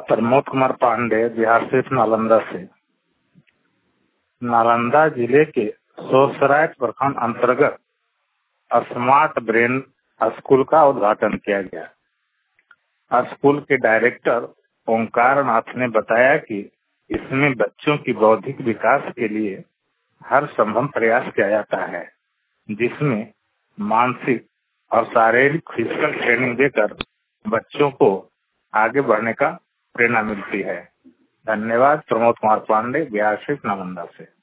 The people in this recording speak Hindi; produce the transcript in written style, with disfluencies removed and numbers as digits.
प्रमोद कुमार पांडे, बिहार शरीफ नालंदा से। नालंदा जिले के सोसराय प्रखंड अंतर्गत स्मार्ट ब्रेन स्कूल का उद्घाटन किया गया। स्कूल के डायरेक्टर ओंकार नाथ ने बताया कि इसमें बच्चों की बौद्धिक विकास के लिए हर संभव प्रयास किया जाता है, जिसमें मानसिक और शारीरिक फिजिकल ट्रेनिंग देकर बच्चों को आगे बढ़ने का प्रेरणा मिलती है। धन्यवाद। प्रमोद कुमार पांडे, बिहार शरीफ नालंदा से।